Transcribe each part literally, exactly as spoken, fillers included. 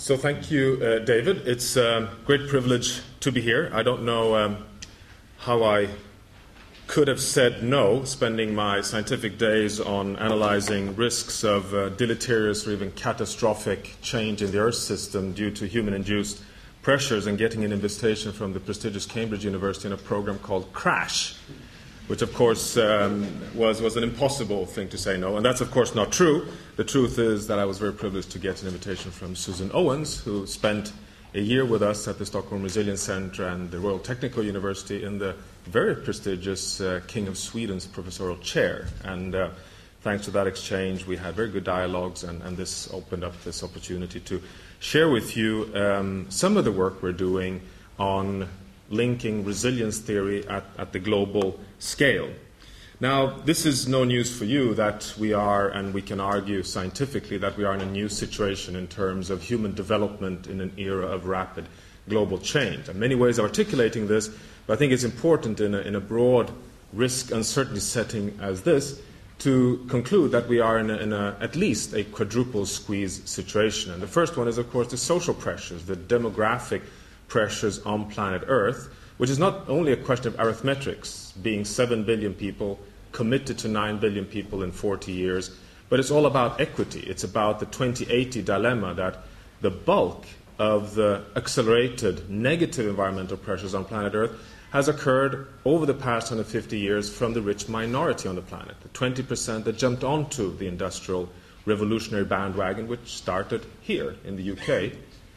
So thank you, uh, David. It's a great privilege to be here. I don't know um, how I could have said no, spending my scientific days on analyzing risks of uh, deleterious or even catastrophic change in the Earth system due to human-induced pressures, and getting an invitation from the prestigious Cambridge University in a program called CRASH, which of course um, was, was an impossible thing to say no. And that's of course not true. The truth is that I was very privileged to get an invitation from Susan Owens, who spent a year with us at the Stockholm Resilience Centre and the Royal Technical University in the very prestigious uh, King of Sweden's professorial chair. And uh, thanks to that exchange, we had very good dialogues, and, and this opened up this opportunity to share with you um, some of the work we're doing on linking resilience theory at, at the global scale. Now, this is no news for you that we are, and we can argue scientifically, that we are in a new situation in terms of human development in an era of rapid global change. There are many ways of articulating this, but I think it's important in a, in a broad risk uncertainty setting as this to conclude that we are in, a, in a, at least a quadruple squeeze situation. And the first one is, of course, the social pressures, the demographic pressures on planet Earth, which is not only a question of arithmetics, being seven billion people committed to nine billion people in forty years, but it's all about equity. It's about the twenty eighty dilemma that the bulk of the accelerated negative environmental pressures on planet Earth has occurred over the past one hundred fifty years from the rich minority on the planet, the twenty percent that jumped onto the industrial revolutionary bandwagon, which started here in the U K,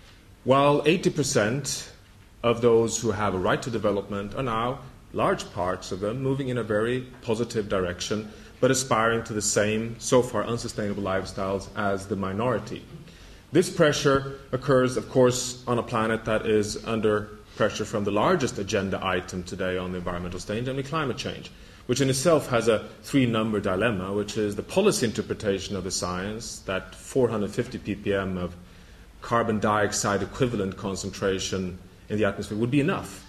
while eighty percent of those who have a right to development are now, large parts of them, moving in a very positive direction, but aspiring to the same, so far unsustainable lifestyles as the minority. This pressure occurs, of course, on a planet that is under pressure from the largest agenda item today on the environmental stage, namely climate change, which in itself has a three-number dilemma, which is the policy interpretation of the science that four hundred fifty ppm of carbon dioxide equivalent concentration in the atmosphere would be enough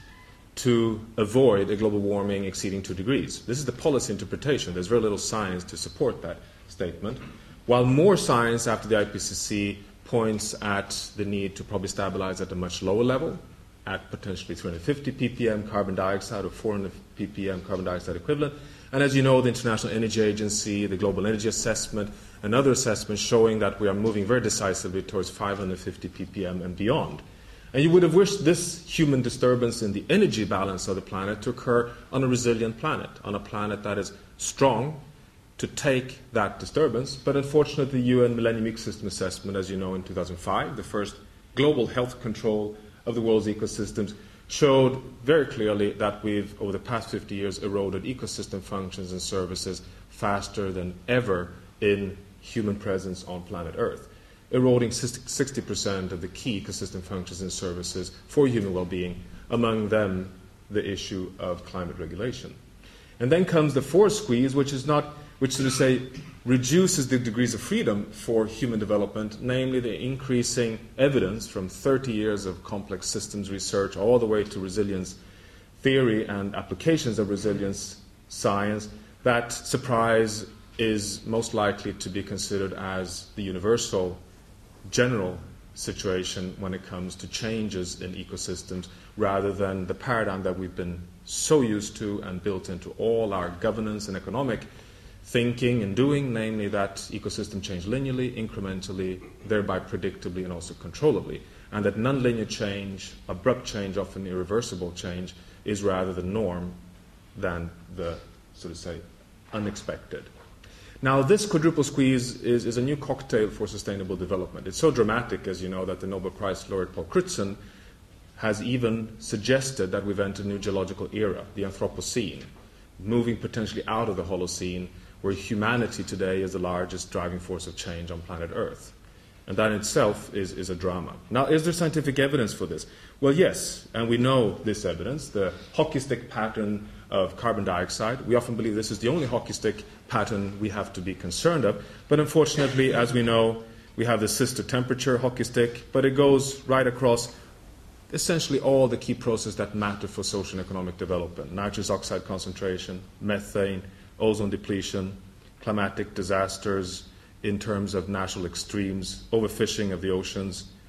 to avoid a global warming exceeding two degrees. This is the policy interpretation. There's very little science to support that statement, while more science after the I P C C points at the need to probably stabilize at a much lower level, at potentially three hundred fifty ppm carbon dioxide or four hundred ppm carbon dioxide equivalent. And as you know, the International Energy Agency, the Global Energy Assessment, and other assessments showing that we are moving very decisively towards five hundred fifty ppm and beyond. And you would have wished this human disturbance in the energy balance of the planet to occur on a resilient planet, on a planet that is strong to take that disturbance. But unfortunately, the U N Millennium Ecosystem Assessment, as you know, in two thousand five, the first global health control of the world's ecosystems, showed very clearly that we've, over the past fifty years, eroded ecosystem functions and services faster than ever in human presence on planet Earth, eroding sixty percent of the key ecosystem functions and services for human well-being, among them the issue of climate regulation. And then comes the fourth squeeze, which is not, which so to say reduces the degrees of freedom for human development, namely the increasing evidence from thirty years of complex systems research all the way to resilience theory and applications of resilience science, that surprise is most likely to be considered as the universal general situation when it comes to changes in ecosystems, rather than the paradigm that we've been so used to and built into all our governance and economic thinking and doing, namely that ecosystem change linearly, incrementally, thereby predictably and also controllably, and that nonlinear change, abrupt change, often irreversible change, is rather the norm than the, so to say, unexpected. Now, this quadruple squeeze is, is a new cocktail for sustainable development. It's so dramatic, as you know, that the Nobel Prize laureate Paul Crutzen has even suggested that we've entered a new geological era, the Anthropocene, moving potentially out of the Holocene, where humanity today is the largest driving force of change on planet Earth. And that in itself is, is a drama. Now, is there scientific evidence for this? Well, yes, and we know this evidence, the hockey stick pattern of carbon dioxide. We often believe this is the only hockey stick pattern we have to be concerned of. But unfortunately, as we know, we have the sister temperature hockey stick, but it goes right across essentially all the key processes that matter for social and economic development: nitrous oxide concentration, methane, ozone depletion, climatic disasters in terms of natural extremes, overfishing of the oceans,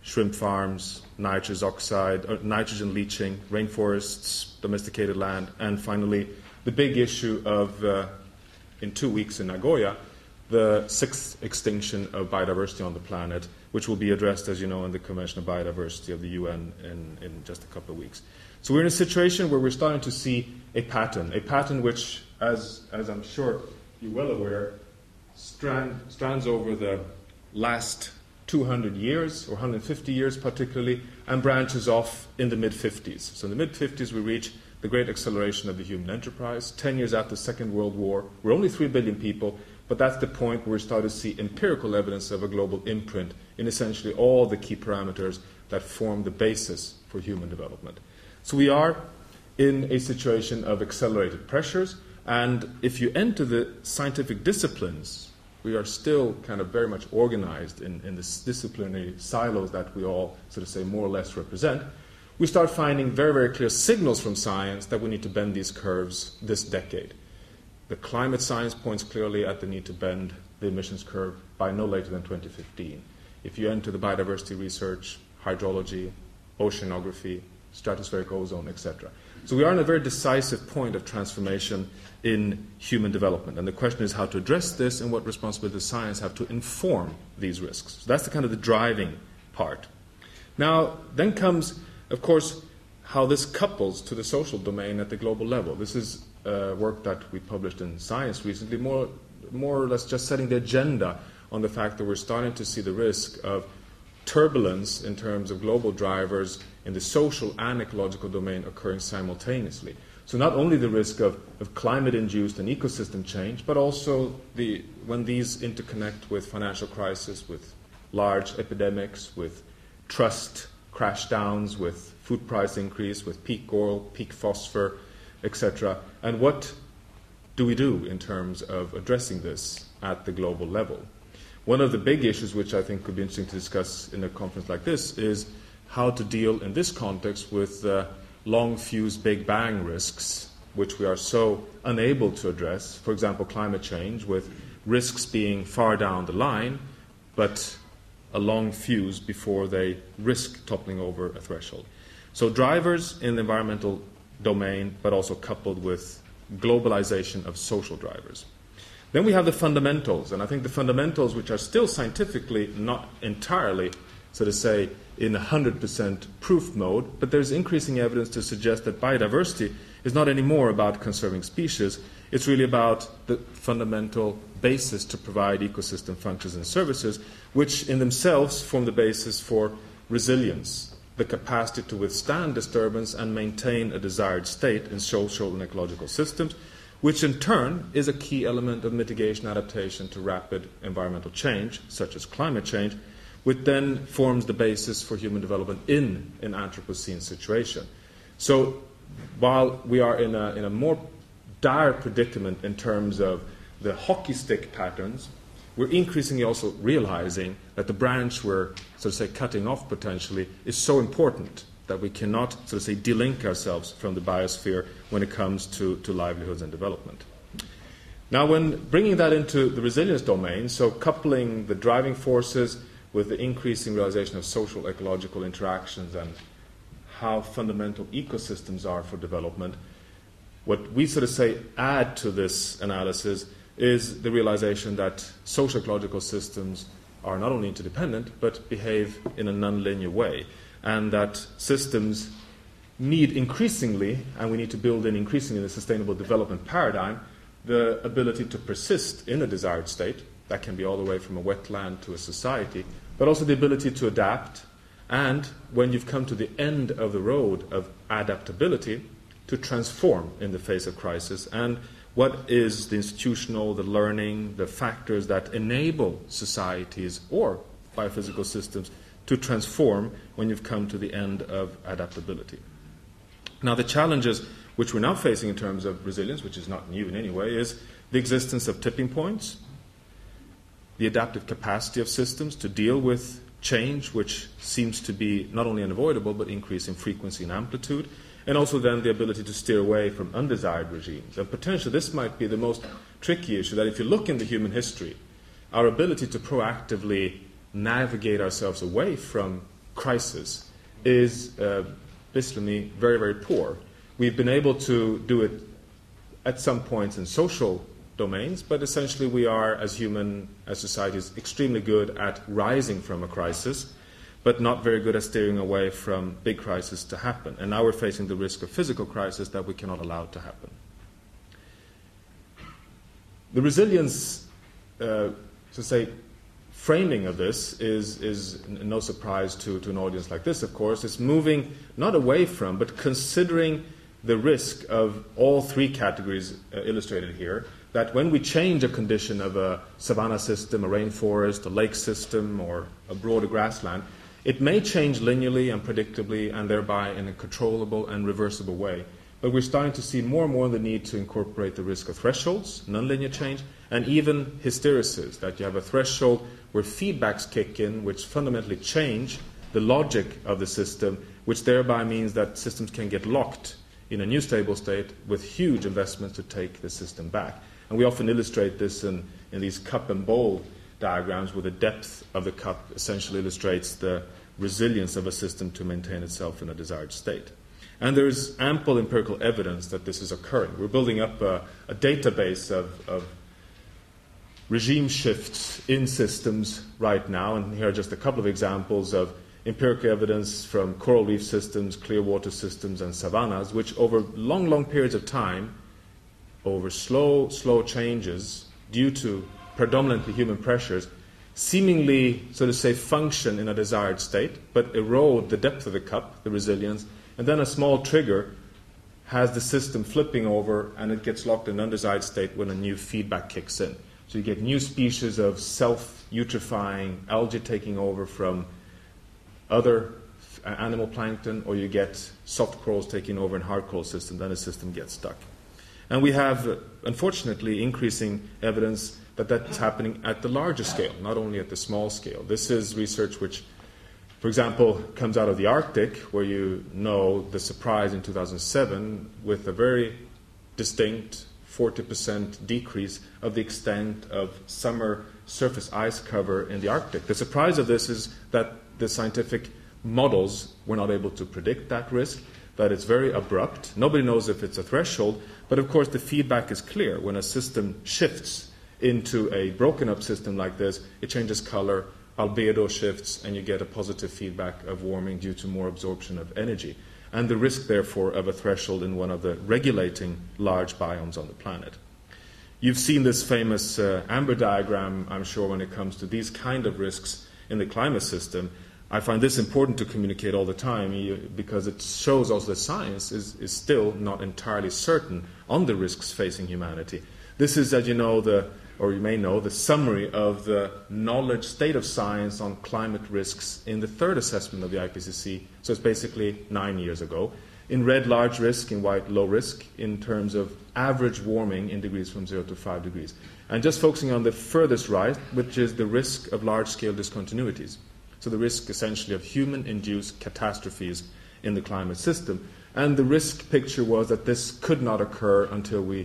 shrimp farms, nitrous oxide, or nitrogen leaching, rainforests, domesticated land, and finally the big issue of, uh, in two weeks in Nagoya, the sixth extinction of biodiversity on the planet, which will be addressed, as you know, in the Convention of Biodiversity of the U N in, in just a couple of weeks. So we're in a situation where we're starting to see a pattern, a pattern which, as, as I'm sure you're well aware, strand, strands over the last two hundred years, or one hundred fifty years particularly, and branches off in the mid fifties. So in the mid fifties we reach the great acceleration of the human enterprise. Ten years after the Second World War, we're only three billion people, but that's the point where we start to see empirical evidence of a global imprint in essentially all the key parameters that form the basis for human development. So we are in a situation of accelerated pressures, and if you enter the scientific disciplines, we are still kind of very much organized in, in the disciplinary silos that we all sort of say more or less represent. We start finding very, very clear signals from science that we need to bend these curves this decade. The climate science points clearly at the need to bend the emissions curve by no later than twenty fifteen. If you enter the biodiversity research, hydrology, oceanography, stratospheric ozone, et cetera. So we are in a very decisive point of transformation in human development. And the question is how to address this and what responsibility does science have to inform these risks. So that's the kind of the driving part. Now, then comes, of course, how this couples to the social domain at the global level. This is uh, work that we published in Science recently, more, more or less just setting the agenda on the fact that we're starting to see the risk of turbulence in terms of global drivers in the social and ecological domain occurring simultaneously. So not only the risk of, of climate-induced and ecosystem change, but also the, when these interconnect with financial crisis, with large epidemics, with trust crash downs, with food price increase, with peak oil, peak phosphor, et cetera. And what do we do in terms of addressing this at the global level? One of the big issues which I think could be interesting to discuss in a conference like this is how to deal in this context with uh, long fuse Big Bang risks, which we are so unable to address. For example, climate change, with risks being far down the line, but a long fuse before they risk toppling over a threshold. So drivers in the environmental domain, but also coupled with globalization of social drivers. Then we have the fundamentals, and I think the fundamentals, which are still scientifically not entirely, so to say, in one hundred percent proof mode, but there's increasing evidence to suggest that biodiversity is not anymore about conserving species. It's really about the fundamental basis to provide ecosystem functions and services, which in themselves form the basis for resilience, the capacity to withstand disturbance and maintain a desired state in social and ecological systems, which in turn is a key element of mitigation adaptation to rapid environmental change, such as climate change, which then forms the basis for human development in an Anthropocene situation. So while we are in a, in a more dire predicament in terms of the hockey stick patterns, we're increasingly also realizing that the branch we're, so to say, cutting off potentially is so important that we cannot, so to say, delink ourselves from the biosphere when it comes to, to livelihoods and development. Now, when bringing that into the resilience domain, so coupling the driving forces with the increasing realization of social ecological interactions and how fundamental ecosystems are for development, what we sort of say add to this analysis is the realization that social ecological systems are not only interdependent, but behave in a non-linear way, and that systems need increasingly, and we need to build in increasingly the sustainable development paradigm, the ability to persist in a desired state. That can be all the way from a wetland to a society, but also the ability to adapt, and when you've come to the end of the road of adaptability, to transform in the face of crisis. And what is the institutional, the learning, the factors that enable societies or biophysical systems to transform when you've come to the end of adaptability? Now, the challenges which we're now facing in terms of resilience, which is not new in any way, is the existence of tipping points, the adaptive capacity of systems to deal with change, which seems to be not only unavoidable, but increase in frequency and amplitude, and also then the ability to steer away from undesired regimes. And potentially this might be the most tricky issue, that if you look into human history, our ability to proactively navigate ourselves away from crisis is uh, basically very, very poor. We've been able to do it at some points in social domains, but essentially we are, as human, as societies, extremely good at rising from a crisis, but not very good at steering away from big crises to happen. And now we're facing the risk of physical crisis that we cannot allow to happen. The resilience, uh, to say, framing of this is, is no surprise to, to an audience like this, of course. It's moving not away from, but considering the risk of all three categories uh, illustrated here, that when we change a condition of a savanna system, a rainforest, a lake system, or a broader grassland, it may change linearly and predictably and thereby in a controllable and reversible way. But we're starting to see more and more the need to incorporate the risk of thresholds, nonlinear change, and even hysteresis, that you have a threshold where feedbacks kick in, which fundamentally change the logic of the system, which thereby means that systems can get locked in a new stable state with huge investments to take the system back. And we often illustrate this in, in these cup and bowl diagrams, where the depth of the cup essentially illustrates the resilience of a system to maintain itself in a desired state. And there is ample empirical evidence that this is occurring. We're building up a, a database of, of regime shifts in systems right now, and here are just a couple of examples of empirical evidence from coral reef systems, clear water systems, and savannas, which over long, long periods of time, over slow, slow changes due to predominantly human pressures, seemingly, so to say, function in a desired state, but erode the depth of the cup, the resilience, and then a small trigger has the system flipping over and it gets locked in an undesired state when a new feedback kicks in. So you get new species of self-eutrophying algae taking over from other animal plankton, or you get soft corals taking over in hard coral system, then the system gets stuck. And we have, unfortunately, increasing evidence that that's happening at the larger scale, not only at the small scale. This is research which, for example, comes out of the Arctic, where you know the surprise in two thousand seven with a very distinct forty percent decrease of the extent of summer surface ice cover in the Arctic. The surprise of this is that the scientific models were not able to predict that risk, that it's very abrupt. Nobody knows if it's a threshold, but of course the feedback is clear. When a system shifts into a broken up system like this, it changes color, albedo shifts, and you get a positive feedback of warming due to more absorption of energy. And the risk, therefore, of a threshold in one of the regulating large biomes on the planet. You've seen this famous uh, amber diagram, I'm sure, when it comes to these kind of risks in the climate system. I find this important to communicate all the time because it shows also that science is, is still not entirely certain on the risks facing humanity. This is, as you know, the, or you may know, the summary of the knowledge state of science on climate risks in the third assessment of the I P C C. So it's basically nine years ago. In red, large risk, in white, low risk, in terms of average warming in degrees from zero to five degrees. And just focusing on the furthest right, which is the risk of large-scale discontinuities. So the risk, essentially, of human-induced catastrophes in the climate system. And the risk picture was that this could not occur until we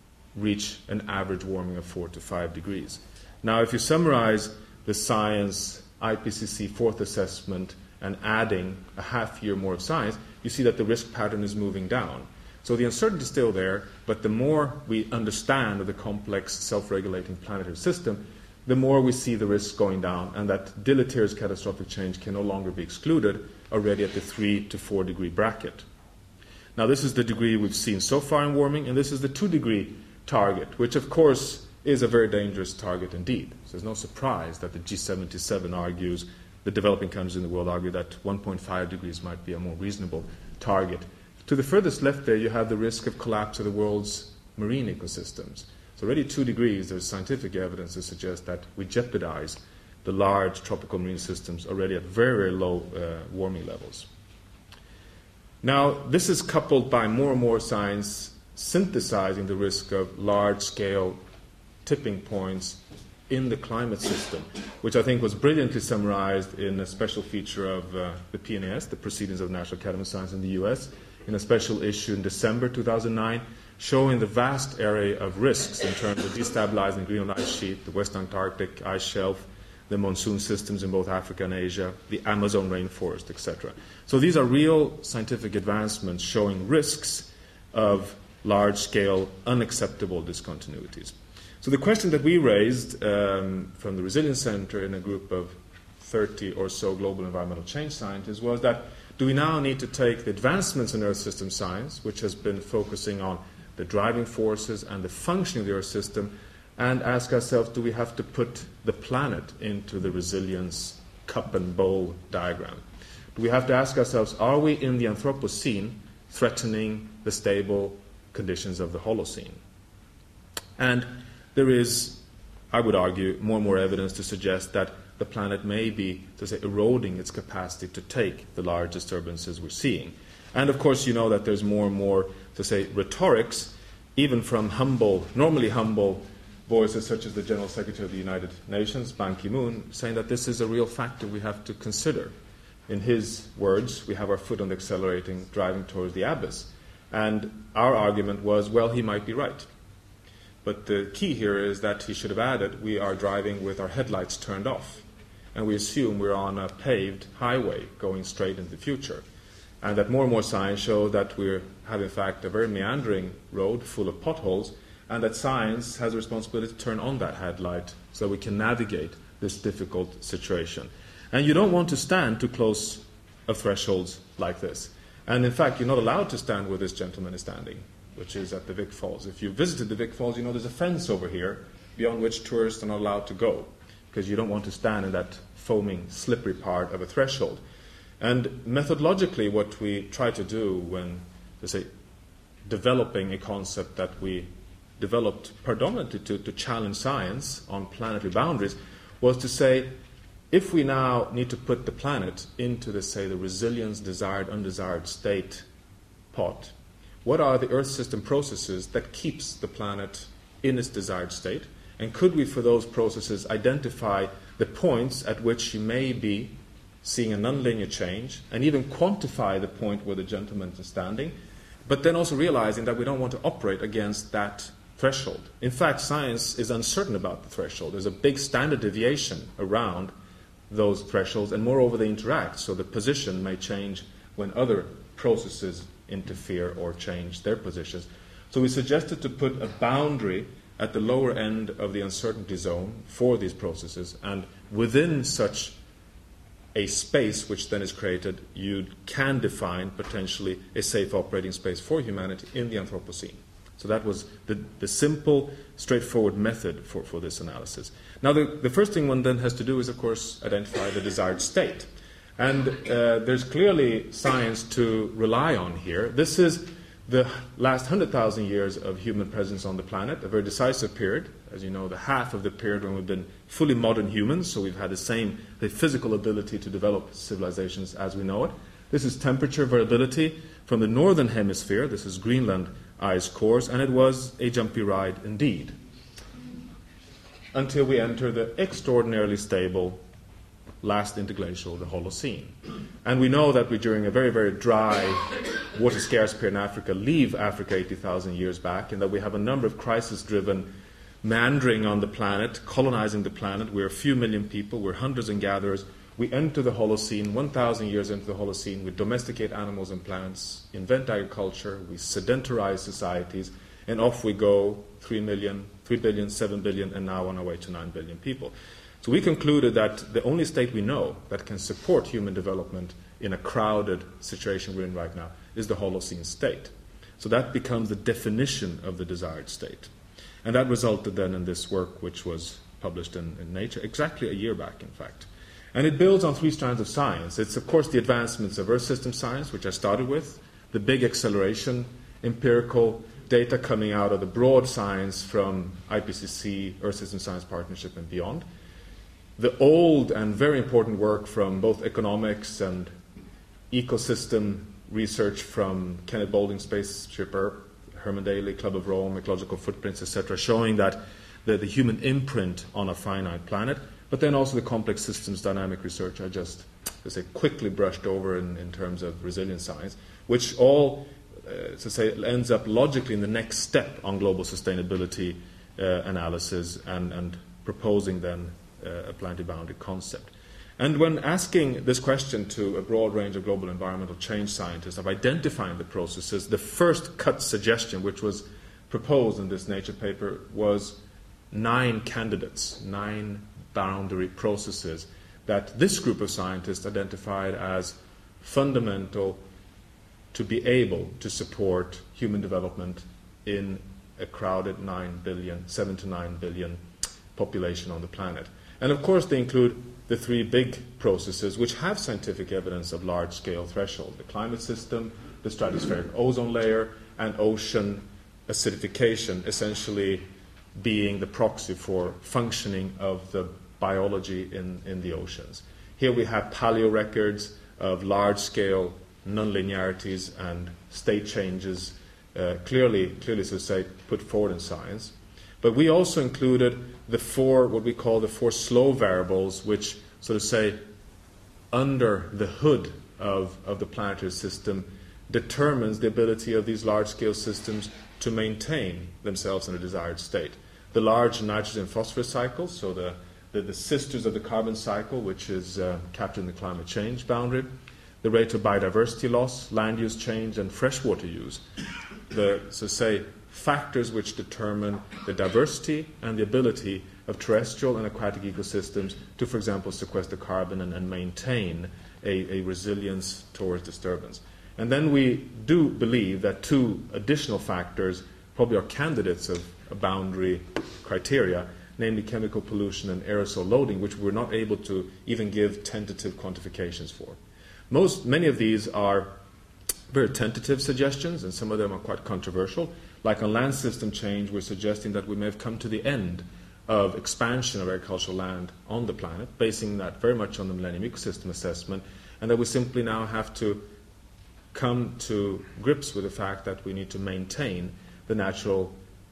reach an average warming of four to five degrees. Now, if you summarize the science I P C C fourth assessment and adding a half year more of science, you see that the risk pattern is moving down. So the uncertainty is still there, but the more we understand of the complex self-regulating planetary system, the more we see the risks going down, and that deleterious catastrophic change can no longer be excluded already at the three to four degree bracket. Now, this is the degree we've seen so far in warming, and this is the two degree target, which of course is a very dangerous target indeed. So there's no surprise that the G seventy-seven argues, the developing countries in the world argue that one point five degrees might be a more reasonable target. To the furthest left there, you have the risk of collapse of the world's marine ecosystems. So already two degrees, there's scientific evidence to suggest that we jeopardize the large tropical marine systems already at very, very low uh, warming levels. Now, this is coupled by more and more science synthesizing the risk of large-scale tipping points in the climate system, which I think was brilliantly summarized in a special feature of uh, the P N A S, the Proceedings of the National Academy of Science in the U S, in a special issue in December two thousand nine, showing the vast area of risks in terms of destabilizing the Greenland ice sheet, the West Antarctic ice shelf, the monsoon systems in both Africa and Asia, the Amazon rainforest, et cetera. So these are real scientific advancements showing risks of large-scale, unacceptable discontinuities. So the question that we raised um, from the Resilience Center in a group of thirty or so global environmental change scientists was that do we now need to take the advancements in Earth system science, which has been focusing on the driving forces and the functioning of the Earth system, and ask ourselves, do we have to put the planet into the resilience cup and bowl diagram? Do we have to ask ourselves, are we in the Anthropocene threatening the stable conditions of the Holocene? And there is, I would argue, more and more evidence to suggest that the planet may be, to say, eroding its capacity to take the large disturbances we're seeing. And of course, you know that there's more and more, to say, rhetorics, even from humble, normally humble voices such as the General Secretary of the United Nations, Ban Ki-moon, saying that this is a real factor we have to consider. In his words, we have our foot on the accelerating, driving towards the abyss. And our argument was, well, he might be right. But the key here is that he should have added, we are driving with our headlights turned off. And we assume we're on a paved highway going straight into the future. And that more and more science show that we have, in fact, a very meandering road full of potholes, and that science has a responsibility to turn on that headlight so we can navigate this difficult situation. And you don't want to stand too close of thresholds like this. And in fact, you're not allowed to stand where this gentleman is standing, which is at the Vic Falls. If you visited the Vic Falls, you know there's a fence over here beyond which tourists are not allowed to go, because you don't want to stand in that foaming, slippery part of a threshold. And methodologically, what we try to do when, to say, developing a concept that we developed predominantly to, to challenge science on planetary boundaries was to say, if we now need to put the planet into the, say, the resilience, desired, undesired state pot, what are the Earth system processes that keeps the planet in its desired state? And could we, for those processes, identify the points at which you may be seeing a nonlinear change, and even quantify the point where the gentleman is standing, but then also realizing that we don't want to operate against that threshold. In fact, science is uncertain about the threshold. There's a big standard deviation around those thresholds, and moreover they interact, so the position may change when other processes interfere or change their positions. So we suggested to put a boundary at the lower end of the uncertainty zone for these processes, and within such a space which then is created, you can define potentially a safe operating space for humanity in the Anthropocene. So that was the, the simple, straightforward method for, for this analysis. Now, the, the first thing one then has to do is, of course, identify the desired state. And uh, there's clearly science to rely on here. This is the last one hundred thousand years of human presence on the planet, a very decisive period. As you know, the half of the period when we've been fully modern humans, so we've had the same the physical ability to develop civilizations as we know it. This is temperature variability from the northern hemisphere. This is Greenland ice cores, and it was a jumpy ride indeed. Until we enter the extraordinarily stable last interglacial, the Holocene. And we know that we, during a very, very dry, water-scarce period in Africa, leave Africa eighty thousand years back, and that we have a number of crisis-driven meandering on the planet, colonizing the planet. We're a few million people. We're hunters and gatherers. We enter the Holocene, one thousand years into the Holocene. We domesticate animals and plants, invent agriculture, we sedentarize societies, and off we go, three million, three billion, seven billion, and now on our way to nine billion people. So we concluded that the only state we know that can support human development in a crowded situation we're in right now is the Holocene state. So that becomes the definition of the desired state. And that resulted then in this work, which was published in, in Nature exactly a year back, in fact. And it builds on three strands of science. It's, of course, the advancements of Earth system science, which I started with, the big acceleration, empirical data coming out of the broad science from I P C C, Earth System Science Partnership, and beyond. The old and very important work from both economics and ecosystem research from Kenneth Boulding, Spaceship Earth, Herman Daly, Club of Rome, Ecological Footprints, et cetera, showing that the, the human imprint on a finite planet, but then also the complex systems dynamic research I just, to say, quickly brushed over in, in terms of resilience science, which all, uh, to say, ends up logically in the next step on global sustainability uh, analysis and, and proposing then uh, a planetary boundary concept. And when asking this question to a broad range of global environmental change scientists of identifying the processes, the first cut suggestion, which was proposed in this Nature paper, was nine candidates, nine boundary processes that this group of scientists identified as fundamental to be able to support human development in a crowded nine billion, seven to nine billion population on the planet. And of course they include the three big processes which have scientific evidence of large-scale threshold: the climate system, the stratospheric ozone layer, and ocean acidification, essentially being the proxy for functioning of the biology in, in the oceans. Here we have paleo records of large-scale nonlinearities and state changes, uh, clearly, clearly, so to say, put forward in science. But we also included the four, what we call the four slow variables, which, so to say, under the hood of, of the planetary system, determines the ability of these large-scale systems to maintain themselves in a desired state. The large nitrogen-phosphorus cycles, so the, the, the sisters of the carbon cycle, which is uh, captured in the climate change boundary, the rate of biodiversity loss, land use change, and freshwater use. The, so to say, factors which determine the diversity and the ability of terrestrial and aquatic ecosystems to, for example, sequester carbon and, and maintain a, a resilience towards disturbance. And then we do believe that two additional factors probably are candidates of a boundary criteria, namely chemical pollution and aerosol loading, which we're not able to even give tentative quantifications for. Most, many of these are very tentative suggestions, and some of them are quite controversial. Like on land system change, we're suggesting that we may have come to the end of expansion of agricultural land on the planet, basing that very much on the Millennium Ecosystem Assessment, and that we simply now have to come to grips with the fact that we need to maintain the natural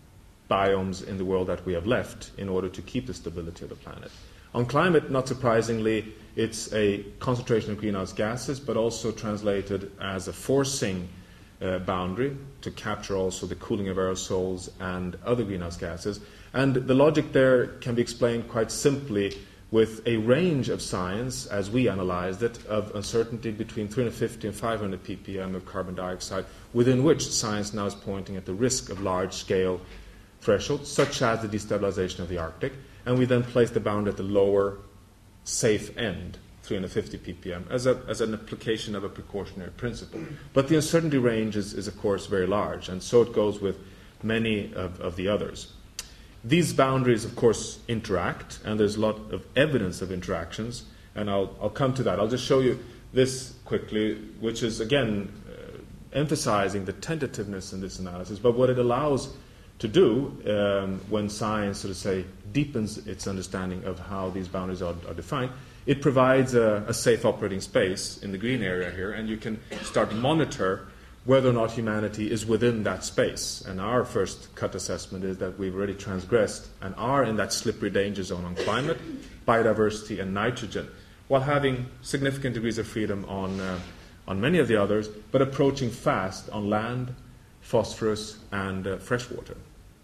biomes in the world that we have left in order to keep the stability of the planet. On climate, not surprisingly, it's a concentration of greenhouse gases, but also translated as a forcing uh, boundary to capture also the cooling of aerosols and other greenhouse gases. And the logic there can be explained quite simply with a range of science, as we analyzed it, of uncertainty between three hundred fifty and five hundred ppm of carbon dioxide, within which science now is pointing at the risk of large-scale thresholds, such as the destabilization of the Arctic, and we then place the boundary at the lower safe end, three hundred fifty ppm, as, a, as an application of a precautionary principle. But the uncertainty range is, is, of course, very large, and so it goes with many of, of the others. These boundaries, of course, interact, and there's a lot of evidence of interactions, and I'll, I'll come to that. I'll just show you this quickly, which is, again, uh, emphasizing the tentativeness in this analysis, but what it allows to do um, when science, so to say, deepens its understanding of how these boundaries are, are defined, it provides a, a safe operating space in the green area here, and you can start to monitor whether or not humanity is within that space. And our first cut assessment is that we've already transgressed and are in that slippery danger zone on climate, biodiversity, and nitrogen, while having significant degrees of freedom on, uh, on many of the others, but approaching fast on land, phosphorus, and uh, freshwater.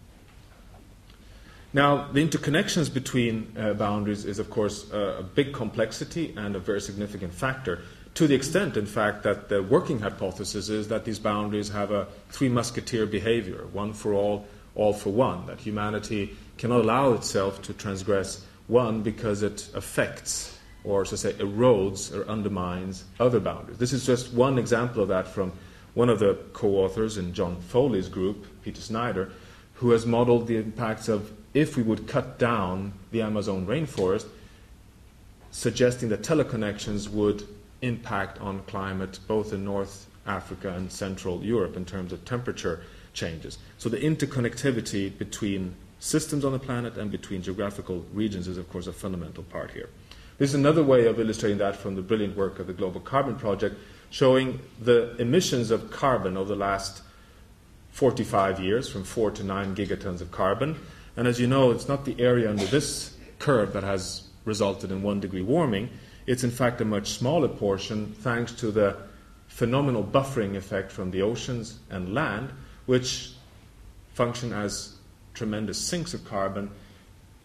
Now, the interconnections between uh, boundaries is, of course, uh, a big complexity and a very significant factor, to the extent, in fact, that the working hypothesis is that these boundaries have a three musketeer behavior, one for all, all for one, that humanity cannot allow itself to transgress one because it affects or, so to say, erodes or undermines other boundaries. This is just one example of that from one of the co-authors in John Foley's group, Peter Snyder, who has modeled the impacts of if we would cut down the Amazon rainforest, suggesting that teleconnections would impact on climate both in North Africa and Central Europe in terms of temperature changes. So the interconnectivity between systems on the planet and between geographical regions is, of course, a fundamental part here. This is another way of illustrating that from the brilliant work of the Global Carbon Project, showing the emissions of carbon over the last forty-five years, from four to nine gigatons of carbon. And as you know, it's not the area under this curve that has resulted in one degree warming. It's in fact a much smaller portion thanks to the phenomenal buffering effect from the oceans and land, which function as tremendous sinks of carbon,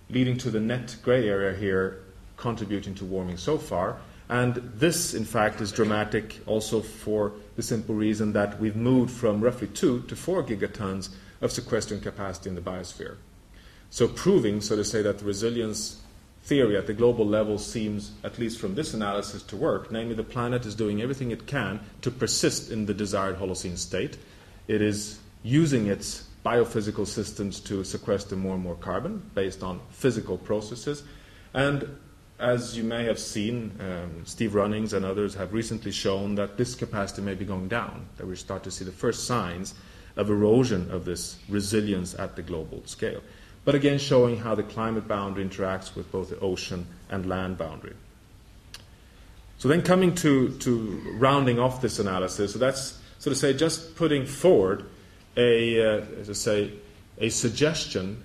leading to the net gray area here contributing to warming so far. And this, in fact, is dramatic also for the simple reason that we've moved from roughly two to four gigatons of sequestering capacity in the biosphere. So proving, so to say, that the resilience theory at the global level seems, at least from this analysis, to work. Namely, the planet is doing everything it can to persist in the desired Holocene state. It is using its biophysical systems to sequester more and more carbon based on physical processes. And as you may have seen, um, Steve Runnings and others have recently shown that this capacity may be going down, that we start to see the first signs of erosion of this resilience at the global scale. But again, showing how the climate boundary interacts with both the ocean and land boundary. So then coming to, to rounding off this analysis, so that's, so to say, just putting forward a, uh, as I say, a suggestion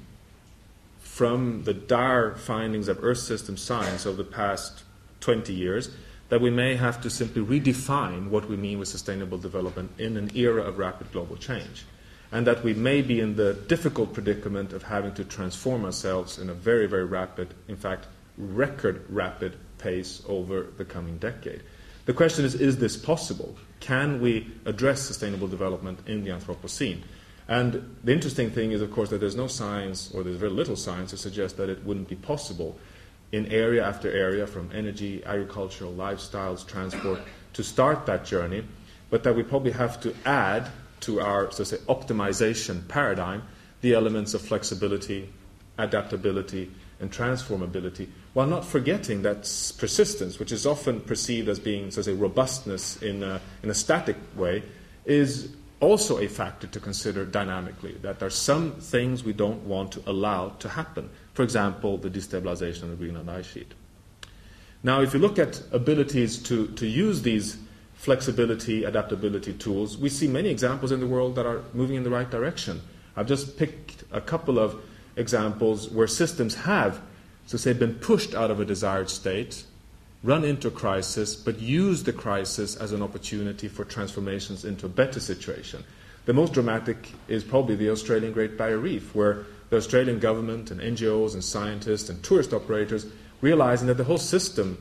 from the dire findings of Earth system science over the past twenty years that we may have to simply redefine what we mean with sustainable development in an era of rapid global change. And that we may be in the difficult predicament of having to transform ourselves in a very, very rapid, in fact, record rapid pace over the coming decade. The question is, is this possible? Can we address sustainable development in the Anthropocene? And the interesting thing is, of course, that there's no science, or there's very little science to suggest that it wouldn't be possible in area after area, from energy, agricultural, lifestyles, transport, to start that journey, but that we probably have to add to our, so to say, optimization paradigm the elements of flexibility, adaptability, and transformability, while not forgetting that persistence, which is often perceived as being, so to say, robustness in a, in a static way, is also a factor to consider dynamically, that there are some things we don't want to allow to happen. For example, the destabilization of the Greenland ice sheet. Now, if you look at abilities to, to use these flexibility, adaptability tools, we see many examples in the world that are moving in the right direction. I've just picked a couple of examples where systems have, so to say, been pushed out of a desired state, run into a crisis, but use the crisis as an opportunity for transformations into a better situation. The most dramatic is probably the Australian Great Barrier Reef, where the Australian government and N G Os and scientists and tourist operators, realizing that the whole system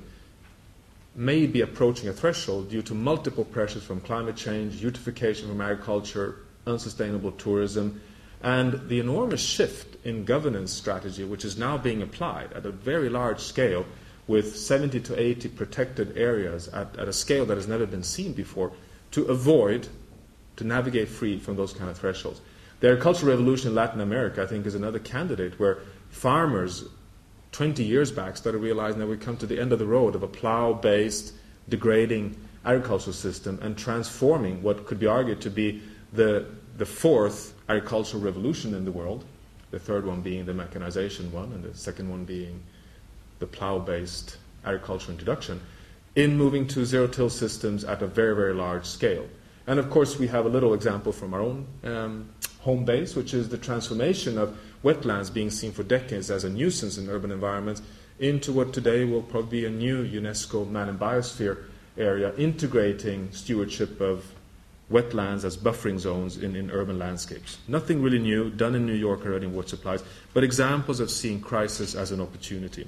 may be approaching a threshold due to multiple pressures from climate change, eutrophication from agriculture, unsustainable tourism, and the enormous shift in governance strategy, which is now being applied at a very large scale, with seventy to eighty protected areas at, at a scale that has never been seen before, to avoid, to navigate free from those kind of thresholds. The agricultural revolution in Latin America, I think, is another candidate where farmers twenty years back started realizing that we come to the end of the road of a plow-based, degrading agricultural system and transforming what could be argued to be the, the fourth agricultural revolution in the world, the third one being the mechanization one, and the second one being the plow-based agricultural introduction, in moving to zero-till systems at a very, very large scale. And of course, we have a little example from our own um, home base, which is the transformation of wetlands being seen for decades as a nuisance in urban environments into what today will probably be a new UNESCO Man and Biosphere area, integrating stewardship of wetlands as buffering zones in, in urban landscapes. Nothing really new, done in New York already in water supplies, but examples of seeing crisis as an opportunity.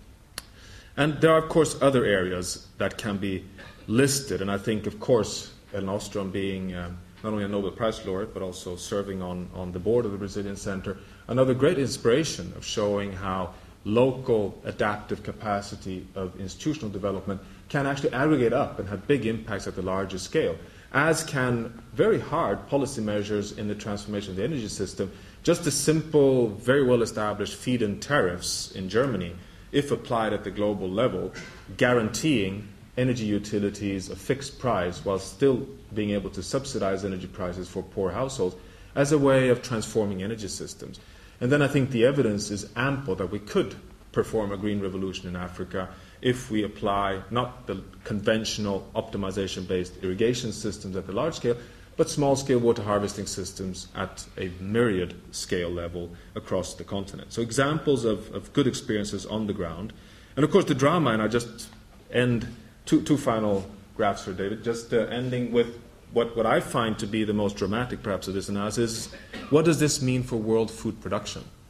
And there are, of course, other areas that can be listed, and I think, of course, Ellen Ostrom being um, not only a Nobel Prize laureate, but also serving on, on the board of the Resilience Center, another great inspiration of showing how local adaptive capacity of institutional development can actually aggregate up and have big impacts at the larger scale, as can very hard policy measures in the transformation of the energy system. Just the simple, very well-established feed-in tariffs in Germany, if applied at the global level, guaranteeing energy utilities a fixed price while still being able to subsidize energy prices for poor households as a way of transforming energy systems. And then I think the evidence is ample that we could perform a green revolution in Africa if we apply not the conventional optimization-based irrigation systems at the large scale, but small-scale water harvesting systems at a myriad scale level across the continent. So examples of, of good experiences on the ground. And of course the drama, and I just end two, two final graphs for David, just uh, ending with what, what I find to be the most dramatic perhaps of this analysis. What does this mean for world food production?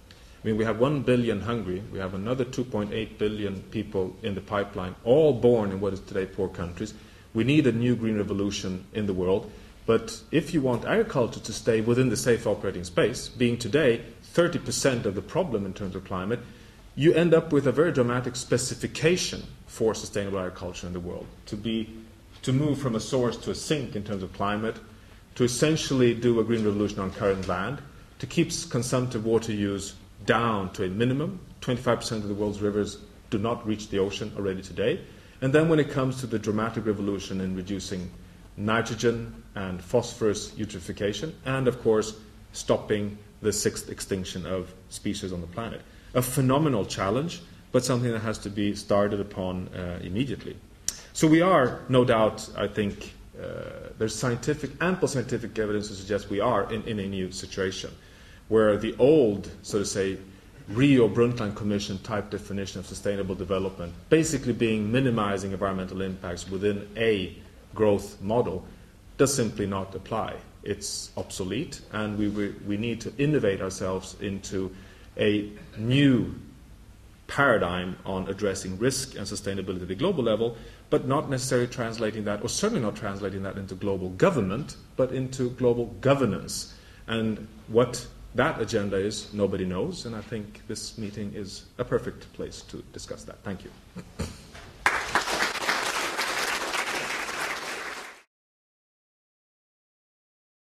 I mean, we have one billion hungry, we have another two point eight billion people in the pipeline, all born in what is today poor countries. We need a new green revolution in the world. But if you want agriculture to stay within the safe operating space, being today thirty percent of the problem in terms of climate, you end up with a very dramatic specification for sustainable agriculture in the world, to be to move from a source to a sink in terms of climate, to essentially do a green revolution on current land, to keep consumptive water use down to a minimum. twenty-five percent of the world's rivers do not reach the ocean already today. And then when it comes to the dramatic revolution in reducing nitrogen and phosphorus eutrophication, and of course stopping the sixth extinction of species on the planet. A phenomenal challenge, but something that has to be started upon uh, immediately. So we are, no doubt, I think, uh, there's scientific, ample scientific evidence to suggest we are in, in a new situation, where the old, so to say, Rio Brundtland Commission type definition of sustainable development, basically being minimizing environmental impacts within a growth model, does simply not apply. It's obsolete, and we, we, we need to innovate ourselves into a new paradigm on addressing risk and sustainability at the global level, but not necessarily translating that, or certainly not translating that into global government, but into global governance. And what that agenda is, nobody knows, and I think this meeting is a perfect place to discuss that. Thank you.